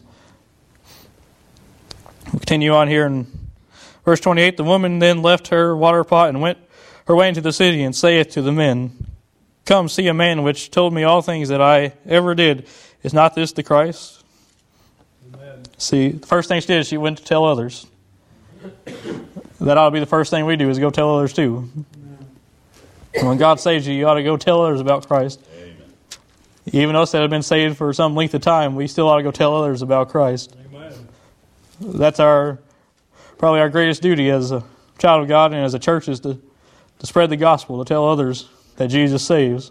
We'll continue on here in verse 28. "The woman then left her water pot and went her way into the city, and saith to the men, Come, see a man which told me all things that I ever did. Is not this the Christ?" Amen. See, the first thing she did is she went to tell others. That ought to be the first thing we do, is go tell others too. And when God saves you, you ought to go tell others about Christ. Amen. Even us that have been saved for some length of time, we still ought to go tell others about Christ. Amen. That's probably our greatest duty as a child of God and as a church, is to spread the gospel, to tell others that Jesus saves.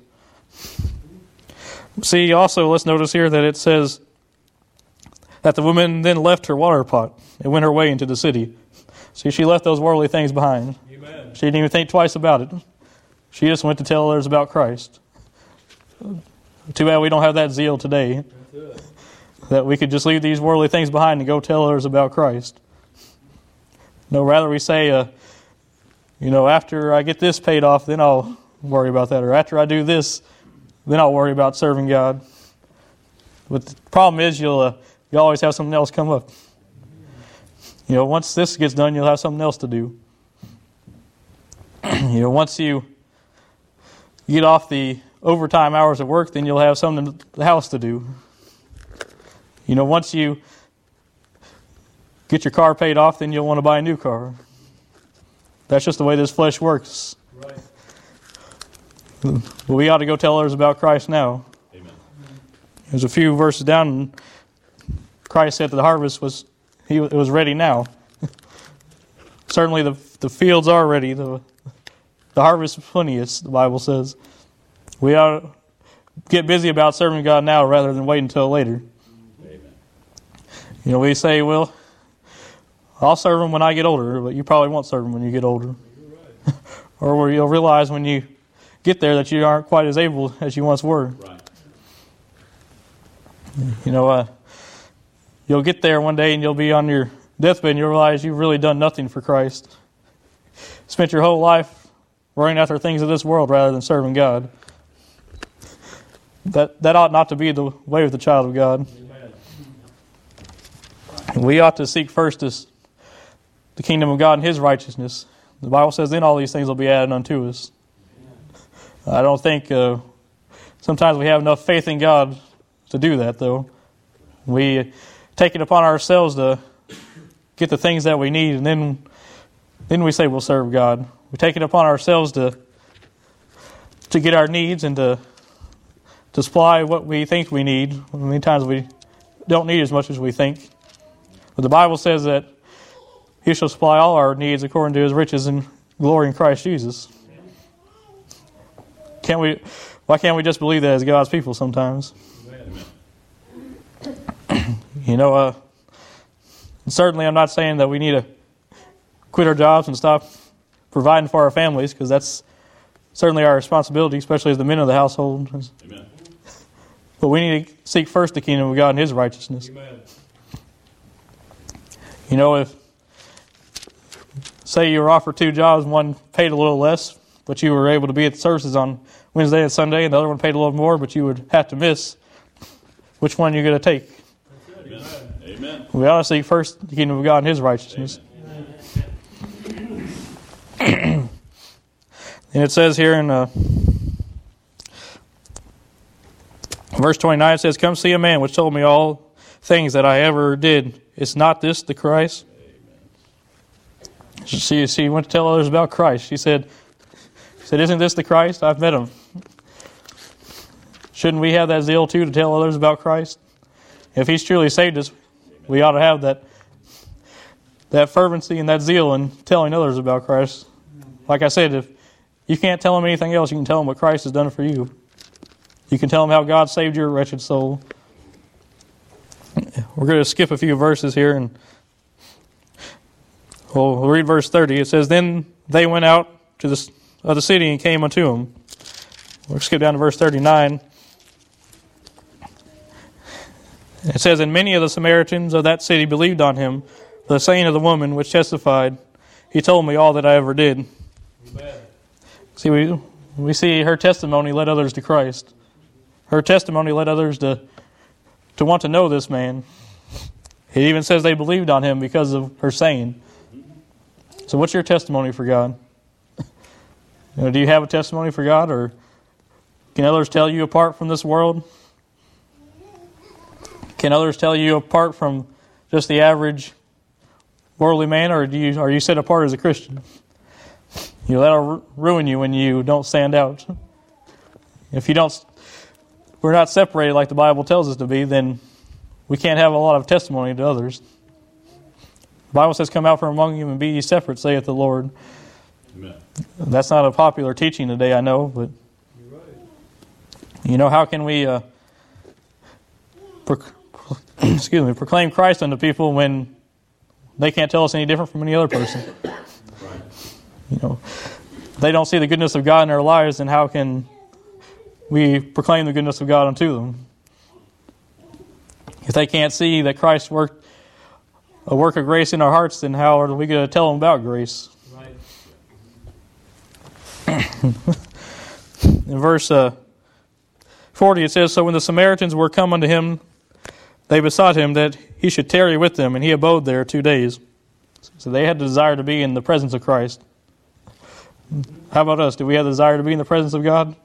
See, also, let's notice here that it says that the woman then left her water pot and went her way into the city. See, she left those worldly things behind. Amen. She didn't even think twice about it. She just went to tell others about Christ. Too bad we don't have that zeal today, That's it. that we could just leave these worldly things behind and go tell others about Christ. No, rather we say, after I get this paid off, then I'll worry about that. Or after I do this, then I'll worry about serving God. But the problem is you'll always have something else come up. Once this gets done, you'll have something else to do. Once you get off the overtime hours of work, then you'll have something in the house to do. Once you get your car paid off, then you'll want to buy a new car. That's just the way this flesh works. Right. But we ought to go tell others about Christ now. Amen. There's a few verses down, and Christ said that the harvest was ready now. Certainly the fields are ready. The harvest is plenteous, the Bible says. We ought to get busy about serving God now rather than wait until later. Amen. We say, well, I'll serve Him when I get older, but you probably won't serve Him when you get older. You're right. Or where you'll realize when you get there that you aren't quite as able as you once were. Right. You know, you'll get there one day and you'll be on your deathbed and you'll realize you've really done nothing for Christ. Spent your whole life running after things of this world rather than serving God. That ought not to be the way of the child of God. We ought to seek first the kingdom of God and His righteousness. The Bible says, then all these things will be added unto us. I don't think sometimes we have enough faith in God to do that, though. We take it upon ourselves to get the things that we need, and then we say we'll serve God. We take it upon ourselves to get our needs and to supply what we think we need. Many times we don't need as much as we think. But the Bible says that He shall supply all our needs according to His riches and glory in Christ Jesus. Why can't we just believe that as God's people sometimes? You know, certainly I'm not saying that we need to quit our jobs and stop providing for our families, because that's certainly our responsibility, especially as the men of the household. Amen. But we need to seek first the kingdom of God and His righteousness. Amen. You know, if, say you were offered 2 jobs, one paid a little less, but you were able to be at the services on Wednesday and Sunday, and the other one paid a little more, but you would have to miss, which one are you going to take? Amen. Amen. We ought to seek first the kingdom of God and His righteousness. And it says here in verse 29, it says, come see a man which told me all things that I ever did. Is not this the Christ? She went to tell others about Christ. She said, isn't this the Christ? I've met Him. Shouldn't we have that zeal too to tell others about Christ? If He's truly saved us, we ought to have that fervency and that zeal in telling others about Christ. Like I said, if you can't tell them anything else, you can tell them what Christ has done for you. You can tell them how God saved your wretched soul. We're going to skip a few verses here, and we'll read verse 30. It says, then they went out to the city and came unto Him. We'll skip down to verse 39. It says, and many of the Samaritans of that city believed on Him, for the saying of the woman which testified, He told me all that I ever did. Amen. See, we see her testimony led others to Christ. Her testimony led others to want to know this man. It even says they believed on Him because of her saying. So what's your testimony for God? Do you have a testimony for God, or can others tell you apart from this world? Can others tell you apart from just the average worldly man, or are you set apart as a Christian? That'll ruin you when you don't stand out. If we're not separated like the Bible tells us to be, then we can't have a lot of testimony to others. The Bible says, come out from among you and be ye separate, saith the Lord. Amen. That's not a popular teaching today, I know, but how can we proclaim Christ unto people when they can't tell us any different from any other person? They don't see the goodness of God in their lives, then how can we proclaim the goodness of God unto them? If they can't see that Christ worked a work of grace in our hearts, then how are we going to tell them about grace? In verse 40 it says, so when the Samaritans were come unto Him, they besought Him that He should tarry with them, and He abode there 2 days. So they had the desire to be in the presence of Christ. How about us? Do we have the desire to be in the presence of God?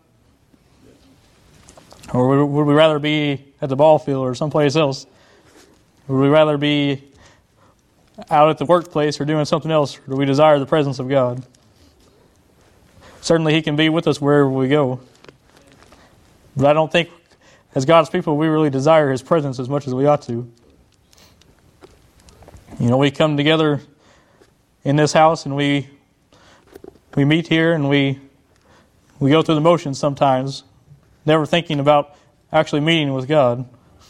Or would we rather be at the ball field or someplace else? Would we rather be out at the workplace or doing something else? Or do we desire the presence of God? Certainly He can be with us wherever we go. But I don't think, as God's people, we really desire His presence as much as we ought to. We come together in this house and we meet here and we go through the motions sometimes, never thinking about actually meeting with God.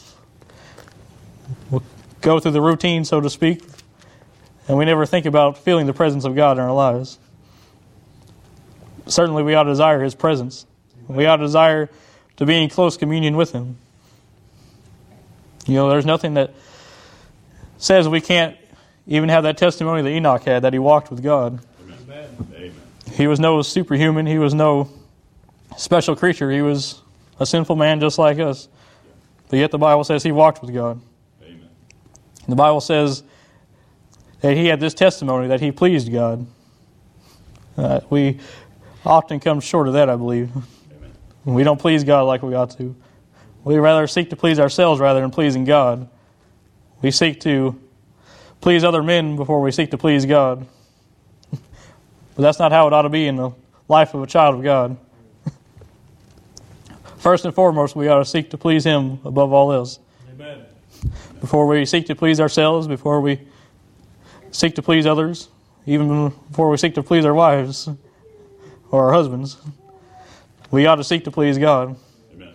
We'll go through the routine, so to speak, and we never think about feeling the presence of God in our lives. Certainly we ought to desire His presence. We ought to desire to be in close communion with Him. There's nothing that says we can't even have that testimony that Enoch had, that he walked with God. Amen. Amen. He was no superhuman. He was no special creature. He was a sinful man just like us. But yet the Bible says he walked with God. Amen. And the Bible says that he had this testimony that he pleased God. We often come short of that, I believe. Amen. We don't please God like we ought to. We rather seek to please ourselves rather than pleasing God. We seek to please other men before we seek to please God. But that's not how it ought to be in the life of a child of God. First and foremost, we ought to seek to please Him above all else. Amen. Before we seek to please ourselves, before we seek to please others, even before we seek to please our wives or our husbands, we ought to seek to please God. Amen.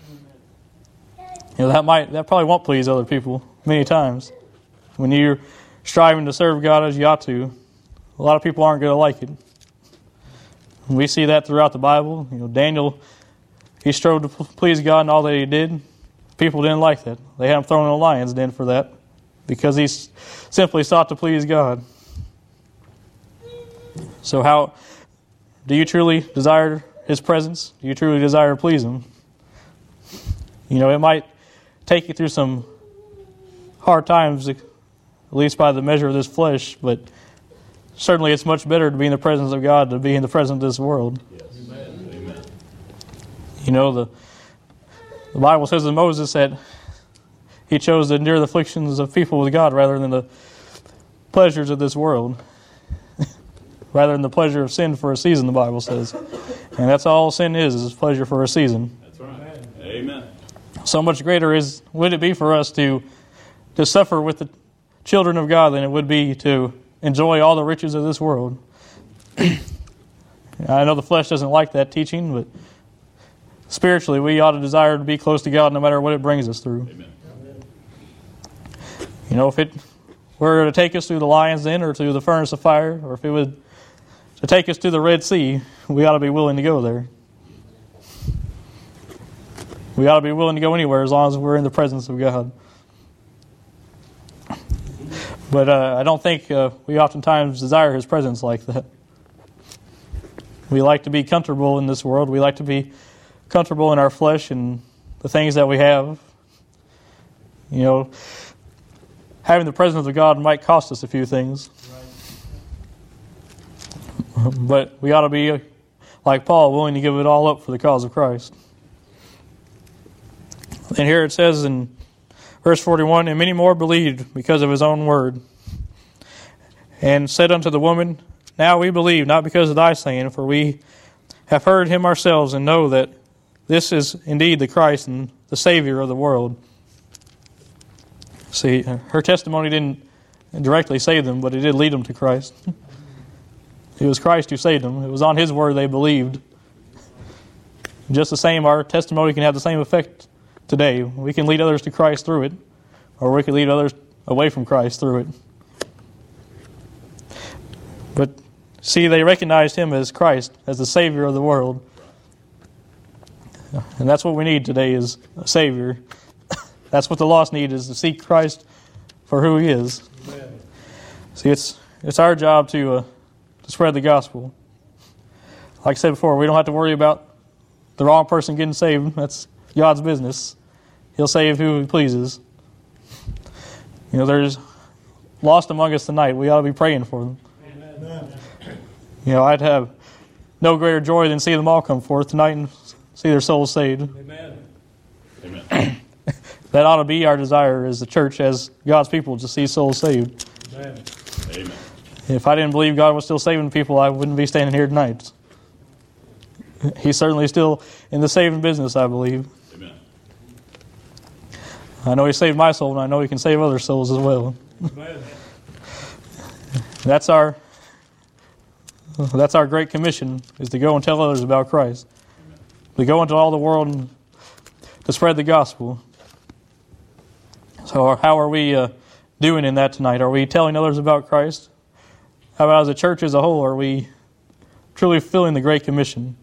That probably won't please other people many times. When you're striving to serve God as you ought to, a lot of people aren't going to like it. We see that throughout the Bible. Daniel, he strove to please God in all that he did. People didn't like that. They had him thrown in a lion's den for that, because he simply sought to please God. So how do you truly desire His presence? Do you truly desire to please Him? It might take you through some hard times, at least by the measure of this flesh, but certainly it's much better to be in the presence of God than to be in the presence of this world. Yes. Amen. The Bible says of Moses that he chose to endure the afflictions of people with God rather than the pleasures of this world. Rather than the pleasure of sin for a season, the Bible says. And that's all sin is pleasure for a season. That's right. Amen. So much greater would it be for us to suffer with the children of God than it would be to enjoy all the riches of this world. I know the flesh doesn't like that teaching, but spiritually we ought to desire to be close to God no matter what it brings us through. Amen. If it were to take us through the lion's den or through the furnace of fire, or if it would to take us to the Red Sea, we ought to be willing to go there. We ought to be willing to go anywhere as long as we're in the presence of God. But I don't think we oftentimes desire His presence like that. We like to be comfortable in this world. We like to be comfortable in our flesh and the things that we have. Having the presence of God might cost us a few things. But we ought to be, like Paul, willing to give it all up for the cause of Christ. And here it says in verse 41, "And many more believed because of his own word, and said unto the woman, Now we believe, not because of thy saying, for we have heard him ourselves, and know that this is indeed the Christ and the Savior of the world." See, her testimony didn't directly save them, but it did lead them to Christ. It was Christ who saved them. It was on His word they believed. Just the same, our testimony can have the same effect today. We can lead others to Christ through it, or we can lead others away from Christ through it. But see, they recognized Him as Christ, as the Savior of the world. And that's what we need today, is a Savior. That's what the lost need, is to seek Christ for who He is. Amen. See, it's our job to spread the gospel. Like I said before, we don't have to worry about the wrong person getting saved. That's God's business. He'll save who He pleases. There's lost among us tonight. We ought to be praying for them. Amen. I'd have no greater joy than see them all come forth tonight and see their souls saved. Amen. Amen. That ought to be our desire as the church, as God's people, to see souls saved. Amen. Amen. If I didn't believe God was still saving people, I wouldn't be standing here tonight. He's certainly still in the saving business, I believe. Amen. I know He saved my soul, and I know He can save other souls as well. Amen. That's our great commission, is to go and tell others about Christ. To go into all the world and to spread the gospel. So how are we doing in that tonight? Are we telling others about Christ? How about as a church as a whole, are we truly fulfilling the Great Commission?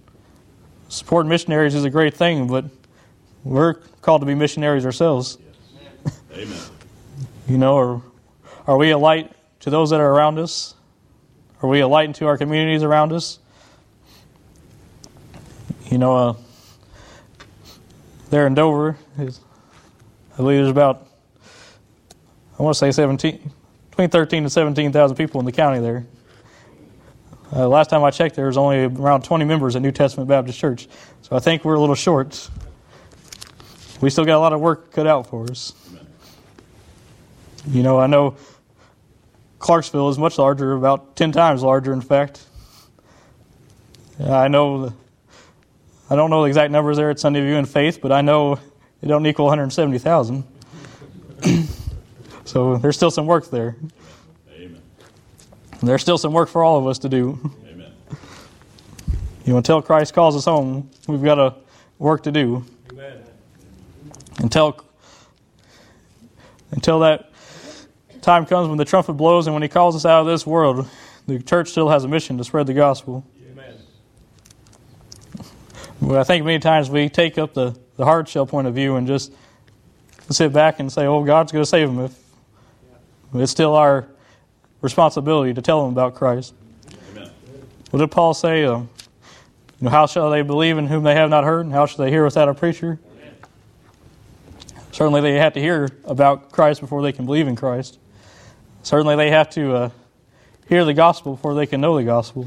Supporting missionaries is a great thing, but we're called to be missionaries ourselves. Amen. You know, are we a light to those that are around us? Are we a light into our communities around us? You know, there in Dover, I believe there's about, I want to say between 13 and 17,000 people in the county there. Last time I checked, there was only around 20 members at New Testament Baptist Church. So I think we're a little short. We still got a lot of work cut out for us. Amen. You know, I know Clarksville is much larger, about 10 times larger, in fact. I don't know the exact numbers there at Sunday View and Faith, but I know it don't equal 170,000. So there's still some work there. Amen. There's still some work for all of us to do. Amen. You know, until Christ calls us home, we've got a work to do. Amen. Until that time comes when the trumpet blows and when He calls us out of this world, the church still has a mission to spread the gospel. Amen. But I think many times we take up the hard shell point of view and just sit back and say, "Oh, God's going to save them." It's still our responsibility to tell them about Christ. Amen. What did Paul say? How shall they believe in whom they have not heard? And how shall they hear without a preacher? Amen. Certainly they have to hear about Christ before they can believe in Christ. Certainly they have to hear the gospel before they can know the gospel.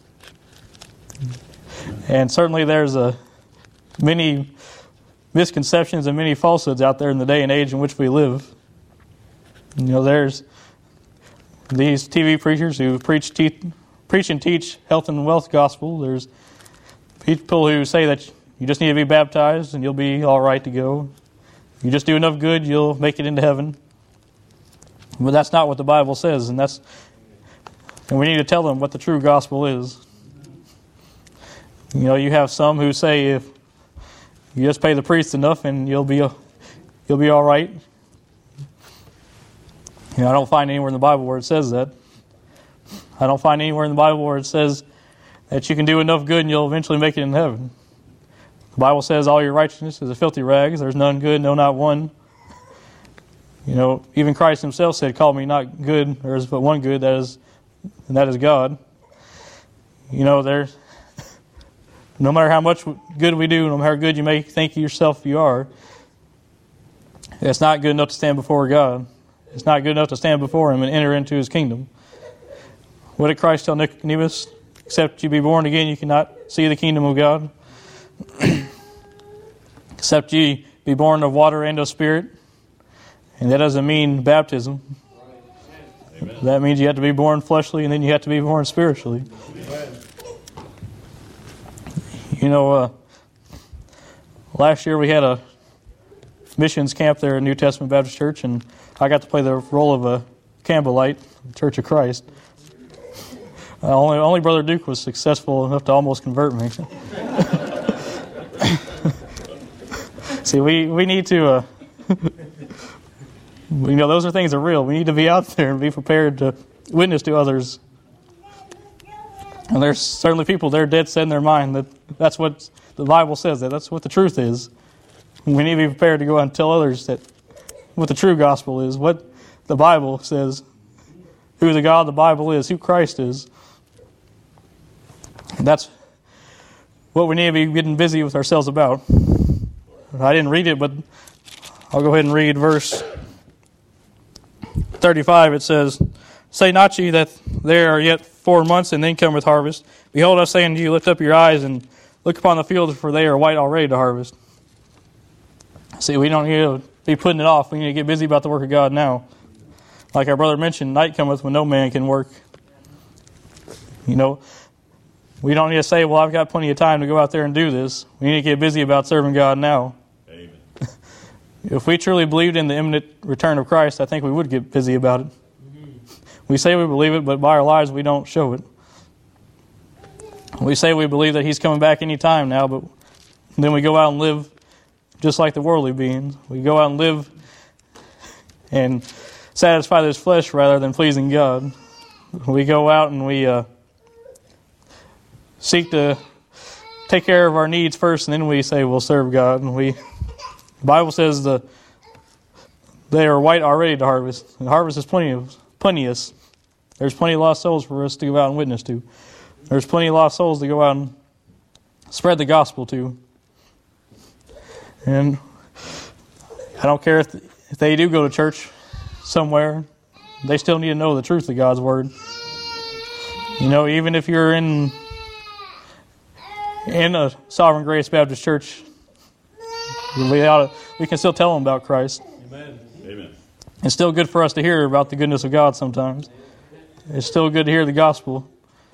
And certainly there's many misconceptions and many falsehoods out there in the day and age in which we live. You know, there's these TV preachers who preach and teach health and wealth gospel. There's people who say that you just need to be baptized and you'll be all right to go. You just do enough good, you'll make it into heaven. But that's not what the Bible says, and we need to tell them what the true gospel is. You know, you have some who say if you just pay the priest enough and you'll be all right. You know, I don't find anywhere in the Bible where it says that. I don't find anywhere in the Bible where it says that you can do enough good and you'll eventually make it in heaven. The Bible says all your righteousness is a filthy rags. There's none good, no, not one. You know, even Christ Himself said, "Call me not good, there is but one good, and that is God." You know, no matter how much good we do, no matter how good you may think yourself you are, it's not good enough to stand before God. It's not good enough to stand before Him and enter into His kingdom. What did Christ tell Nicodemus? Except you be born again, you cannot see the kingdom of God. Except ye be born of water and of spirit. And that doesn't mean baptism. Amen. That means you have to be born fleshly and then you have to be born spiritually. Amen. You know, last year we had a missions camp there at New Testament Baptist Church, and I got to play the role of a Campbellite, Church of Christ. Only Brother Duke was successful enough to almost convert me. See, we need to, those are things that are real. We need to be out there and be prepared to witness to others. And there's certainly people, they're dead set in their mind that that's what the Bible says, that's what the truth is. We need to be prepared to go out and tell others that what the true gospel is, what the Bible says, who the God of the Bible is, who Christ is. And that's what we need to be getting busy with ourselves about. I didn't read it, but I'll go ahead and read verse 35. It says, "Say not ye that there are yet 4 months, and then cometh harvest. Behold, I say unto you, lift up your eyes and look upon the fields, for they are white already to harvest." See, we don't need to be putting it off. We need to get busy about the work of God now. Like our brother mentioned, night cometh when no man can work. You know, we don't need to say, "Well, I've got plenty of time to go out there and do this." We need to get busy about serving God now. Amen. If we truly believed in the imminent return of Christ, I think we would get busy about it. We say we believe it, but by our lives we don't show it. We say we believe that He's coming back any time now, but then we go out and live just like the worldly beings. We go out and live and satisfy this flesh rather than pleasing God. We go out and we seek to take care of our needs first, and then we say we'll serve God. And the Bible says the They are white already to harvest. And the harvest is plenteous. There's plenty of lost souls for us to go out and witness to. There's plenty of lost souls to go out and spread the gospel to. And I don't care if they do go to church somewhere, they still need to know the truth of God's Word. You know, even if you're in a Sovereign Grace Baptist Church, we can still tell them about Christ. Amen. Amen. It's still good for us to hear about the goodness of God sometimes. It's still good to hear the gospel.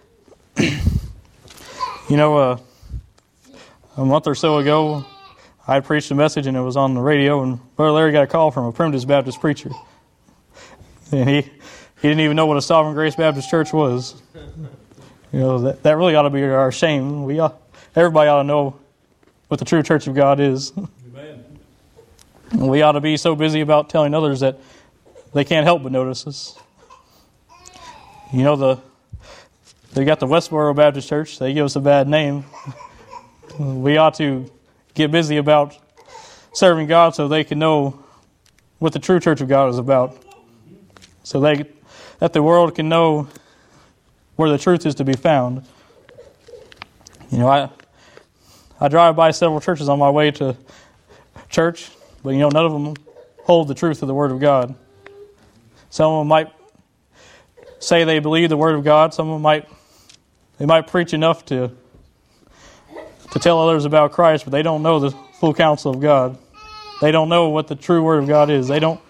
You know, a month or so ago, I preached a message and it was on the radio, and Brother Larry got a call from a Primitive Baptist preacher. And he didn't even know what a Sovereign Grace Baptist Church was. You know, that really ought to be our shame. Everybody ought to know what the true Church of God is. Amen. And we ought to be so busy about telling others that they can't help but notice us. You know, they got the Westboro Baptist Church. They give us a bad name. We ought to get busy about serving God so they can know what the true Church of God is about. So that the world can know where the truth is to be found. You know, I drive by several churches on my way to church, but you know, none of them hold the truth of the Word of God. Some of them might say they believe the Word of God. Some of them might preach enough to tell others about Christ, but they don't know the full counsel of God. They don't know what the true Word of God is. They don't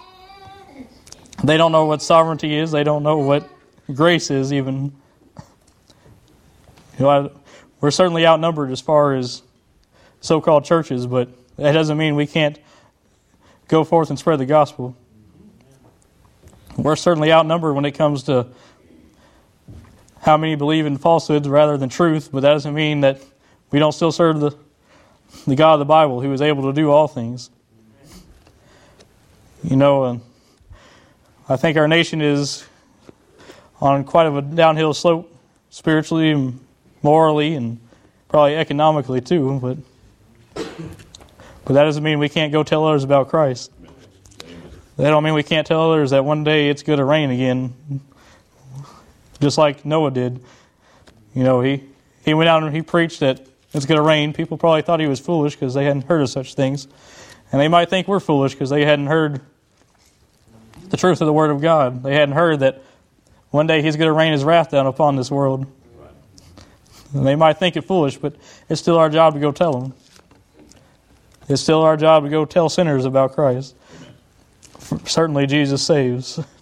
know what sovereignty is. They don't know what grace is even. You know, we're certainly outnumbered as far as so-called churches, but that doesn't mean we can't go forth and spread the gospel. We're certainly outnumbered when it comes to how many believe in falsehoods rather than truth, but that doesn't mean that we don't still serve the God of the Bible who is able to do all things. You know, I think our nation is on quite a downhill slope spiritually and morally and probably economically too, but that doesn't mean we can't go tell others about Christ. That don't mean we can't tell others that one day it's going to rain again, just like Noah did. You know, he went out and he preached that it's going to rain. People probably thought he was foolish because they hadn't heard of such things. And they might think we're foolish because they hadn't heard the truth of the Word of God. They hadn't heard that one day He's going to rain His wrath down upon this world. And they might think it foolish, but it's still our job to go tell them. It's still our job to go tell sinners about Christ. Certainly Jesus saves.